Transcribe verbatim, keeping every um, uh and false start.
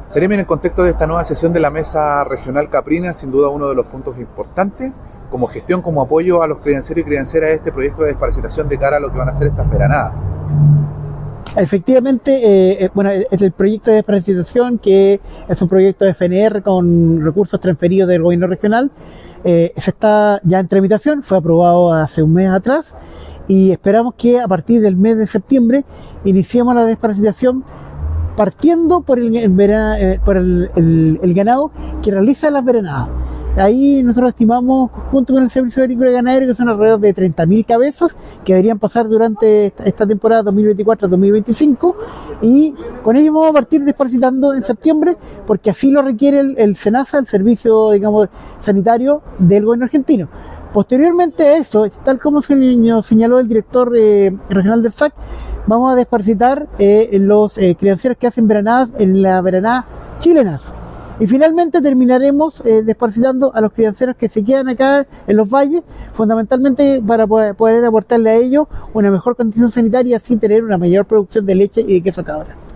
Seremi, en el contexto de esta nueva sesión de la Mesa Regional Caprina, sin duda uno de los puntos importantes, como gestión, como apoyo a los crianceros y crianceras de este proyecto de desparasitación de cara a lo que van a hacer estas veranadas. Efectivamente, eh, bueno, es el proyecto de desparasitación, que es un proyecto de F N R con recursos transferidos del gobierno regional. Eh, se está ya en tramitación, fue aprobado hace un mes atrás y esperamos que a partir del mes de septiembre iniciemos la desparasitación, partiendo por el, el, verana, eh, por el, el, el ganado que realiza las veranadas. Ahí nosotros estimamos, junto con el Servicio Agrícola y Ganadero, que son alrededor de treinta mil cabezas que deberían pasar durante esta temporada dos mil veinticuatro dos mil veinticinco, y con ello vamos a partir desparasitando en septiembre, porque así lo requiere el, el SENASA, el servicio, digamos, sanitario del gobierno argentino. Posteriormente a eso, tal como señaló el director eh, regional del S A C, vamos a desparasitar eh, los eh, crianceros que hacen veranadas en la veranada chilenas. Y finalmente terminaremos eh, desparasitando a los crianceros que se quedan acá en los valles, fundamentalmente para poder, poder aportarle a ellos una mejor condición sanitaria y así tener una mayor producción de leche y de queso cabra.